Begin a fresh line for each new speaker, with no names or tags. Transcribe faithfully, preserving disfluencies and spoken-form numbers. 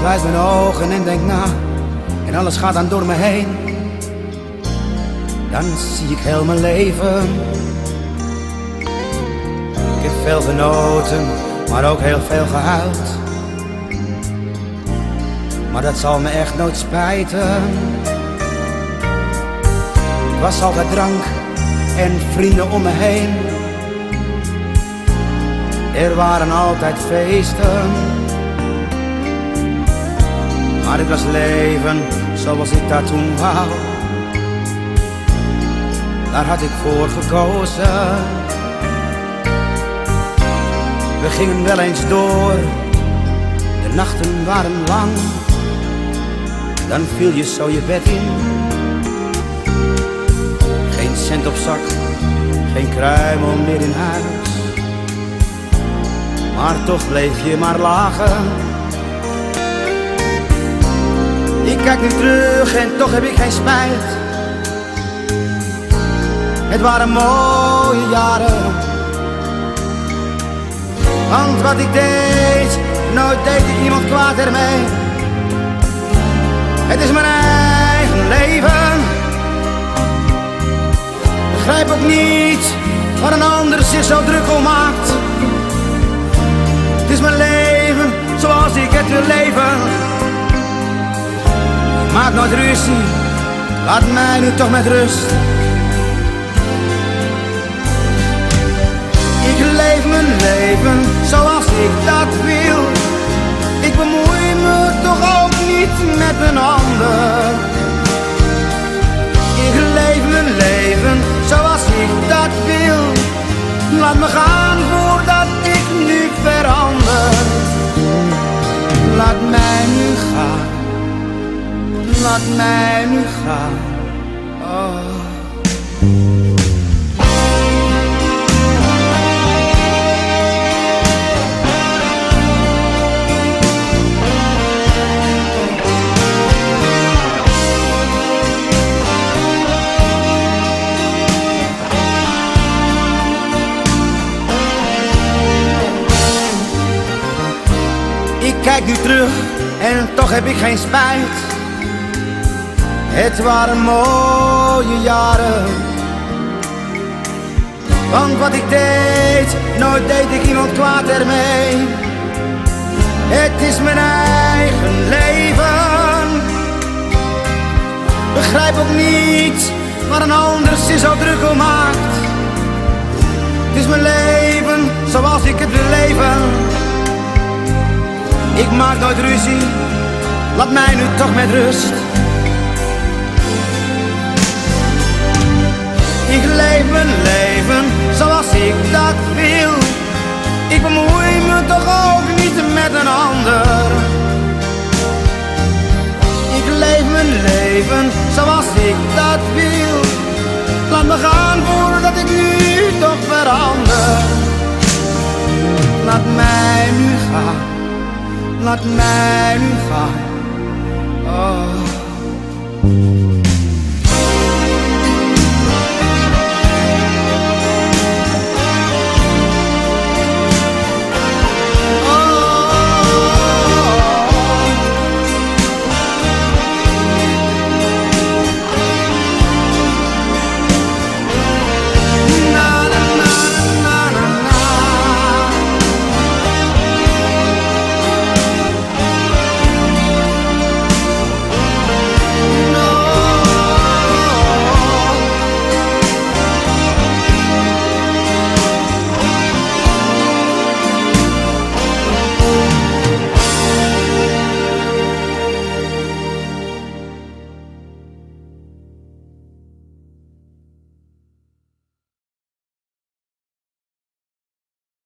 sluit mijn ogen en denk na, en alles gaat dan door me heen. Dan zie ik heel mijn leven. Ik heb veel genoten, maar ook heel veel gehuild. Maar dat zal me echt nooit spijten. Het was altijd drank en vrienden om me heen. Er waren altijd feesten. Maar dit was leven zoals ik dat toen wou. Daar had ik voor gekozen. We gingen wel eens door, de nachten waren lang. Dan viel je zo je bed in. Geen cent op zak, geen kruimel meer in huis. Maar toch bleef je maar lachen. Ik kijk nu terug en toch heb ik geen spijt. Het waren mooie jaren. Want wat ik deed, nooit deed ik iemand kwaad ermee. Het is mijn eigen leven. Begrijp ook niet waar een ander zich zo druk om maakt. Het is mijn leven zoals ik het wil leven. Maak nooit ruzie, laat mij nu toch met rust. Ik leef mijn leven zoals ik dat wil. Ik bemoei me toch ook niet met een ander. Ik leef mijn leven zoals ik dat wil. Laat me gaan voordat ik nu verander. Laat mij nu gaan. Laat mij nu gaan. Oh. Ik kijk nu terug en toch heb ik geen spijt. Het waren mooie jaren. Want wat ik deed, nooit deed ik iemand kwaad ermee. Het is mijn eigen leven. Begrijp ook niet waar een ander zich zo druk om maakt. Het is mijn leven zoals ik het wil leven. Ik maak nooit ruzie, laat mij nu toch met rust. Ik leef mijn leven zoals ik dat wil. Ik bemoei me toch ook niet met een ander. Ik leef mijn leven zoals ik dat wil. Laat me gaan voordat ik nu toch verander. Laat mij nu gaan. Laat mij nu gaan. Oh.